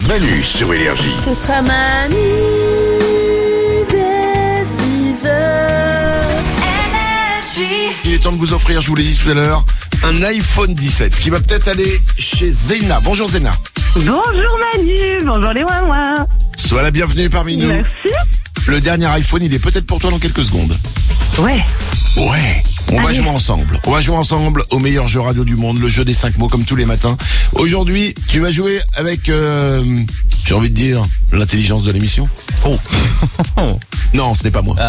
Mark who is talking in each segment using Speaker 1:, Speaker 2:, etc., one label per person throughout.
Speaker 1: Manu sur Énergie.
Speaker 2: Ce sera Manu dès 6h. Énergie.
Speaker 3: Il est temps de vous offrir, je vous l'ai dit tout à l'heure, un iPhone 17 qui va peut-être aller chez Zeyna. Bonjour Zeyna.
Speaker 4: Bonjour Manu, bonjour les ouin-ouin.
Speaker 3: Sois la bienvenue parmi nous.
Speaker 4: Merci.
Speaker 3: Le dernier iPhone, il est peut-être pour toi dans quelques secondes.
Speaker 4: Ouais.
Speaker 3: On va jouer ensemble. On va jouer ensemble au meilleur jeu radio du monde, le jeu des 5 mots comme tous les matins. Aujourd'hui, tu vas jouer avec, j'ai envie de dire, l'intelligence de l'émission.
Speaker 5: Oh.
Speaker 3: Non, ce n'est pas moi.
Speaker 5: Ah.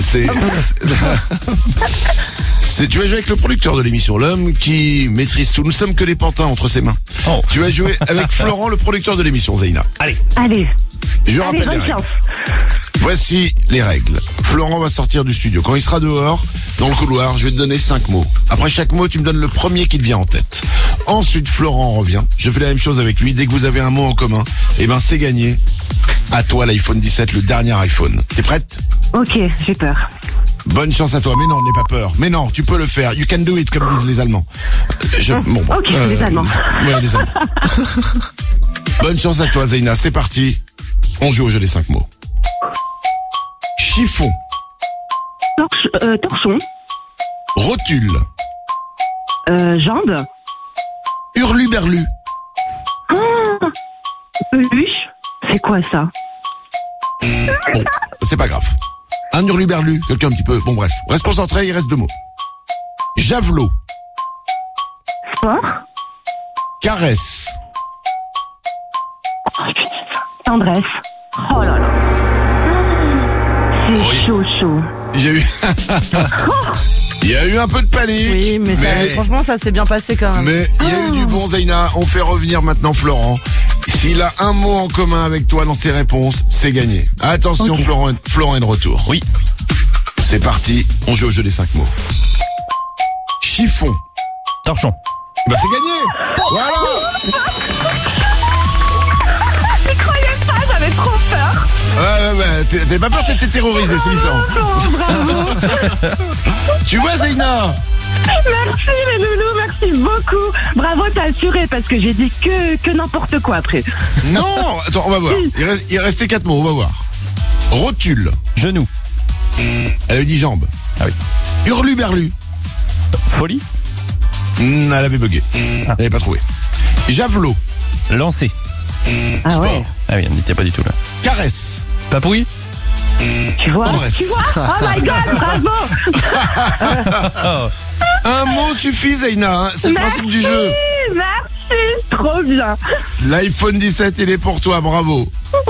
Speaker 3: Tu vas jouer avec le producteur de l'émission, l'homme qui maîtrise tout. Nous sommes que les pantins entre ses mains.
Speaker 5: Oh.
Speaker 3: Tu vas jouer avec Florent, le producteur de l'émission, Zeyna.
Speaker 4: Allez,
Speaker 3: Je rappelle les
Speaker 4: bonne
Speaker 3: règles.
Speaker 4: chance.
Speaker 3: Voici les règles. Florent va sortir du studio. Quand il sera dehors, dans le couloir, je vais te donner 5 mots. Après chaque mot, tu me donnes le premier qui te vient en tête. Ensuite, Florent revient. Je fais la même chose avec lui. Dès que vous avez un mot en commun, c'est gagné. À toi l'iPhone 17, le dernier iPhone. T'es prête?
Speaker 4: Ok, j'ai peur.
Speaker 3: Bonne chance à toi. Mais non, n'aie pas peur. Mais non, tu peux le faire. You can do it, comme disent les Allemands.
Speaker 4: Les Allemands.
Speaker 3: Ouais, les Allemands. Bonne chance à toi, Zeyna. C'est parti. On joue au jeu des 5 mots. Chiffon.
Speaker 4: Torchon.
Speaker 3: Rotule.
Speaker 4: Jambe.
Speaker 3: Hurluberlu.
Speaker 4: Peluche. C'est quoi ça?
Speaker 3: Bon, c'est pas grave. Un hurluberlu, quelqu'un un petit peu. Bon bref, reste concentré, il reste 2 mots. Javelot.
Speaker 4: Sport.
Speaker 3: Caresse.
Speaker 4: Tendresse. Oh là là. C'est
Speaker 3: Oui.
Speaker 4: chaud.
Speaker 3: Il y a eu un peu de panique.
Speaker 6: Oui, mais franchement, ça s'est bien passé quand même.
Speaker 3: Mais il y a eu du bon, Zeyna. On fait revenir maintenant Florent. S'il a un mot en commun avec toi dans ses réponses, c'est gagné. Attention,
Speaker 4: Okay.
Speaker 3: Florent est de retour.
Speaker 5: Oui.
Speaker 3: C'est parti, on joue au jeu des 5 mots. Chiffon.
Speaker 5: Torchon.
Speaker 3: C'est gagné. Voilà.
Speaker 4: Je croyais pas, j'avais trop peur.
Speaker 3: Ouais, t'es pas peur, t'étais terrorisé, c'est différent.
Speaker 4: Bravo.
Speaker 3: Tu vois, Zeyna?
Speaker 4: Merci les loulous, merci beaucoup. Bravo, t'as assuré parce que j'ai dit que n'importe quoi après.
Speaker 3: Non, attends, on va voir. Il restait 4 mots, on va voir. Rotule.
Speaker 5: Genou.
Speaker 3: Elle avait dit jambe.
Speaker 5: Ah oui.
Speaker 3: Hurluberlu.
Speaker 5: Folie.
Speaker 3: Elle avait bugué. Elle avait pas trouvé. Javelot.
Speaker 5: Lancer.
Speaker 4: Ah
Speaker 3: Sport.
Speaker 4: ouais.
Speaker 5: Ah oui, on n'était pas du tout là.
Speaker 3: Caresse.
Speaker 5: Papouille.
Speaker 4: Tu vois?
Speaker 3: Tendresse.
Speaker 4: Oh my god, bravo.
Speaker 5: Oh.
Speaker 3: Un mot suffit, Zeyna, hein. C'est le principe du jeu.
Speaker 4: Merci, trop bien.
Speaker 3: L'iPhone 17, il est pour toi, bravo.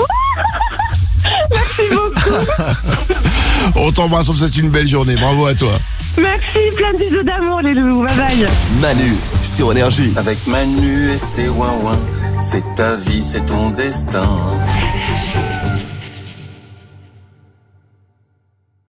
Speaker 4: Merci beaucoup.
Speaker 3: On t'embrasse, on te souhaite une belle journée, bravo à toi.
Speaker 4: Merci, plein de bisous d'amour les loulous, bye bye.
Speaker 1: Manu sur Énergie.
Speaker 7: Avec Manu et ses ouin-ouin, c'est ta vie, c'est ton destin.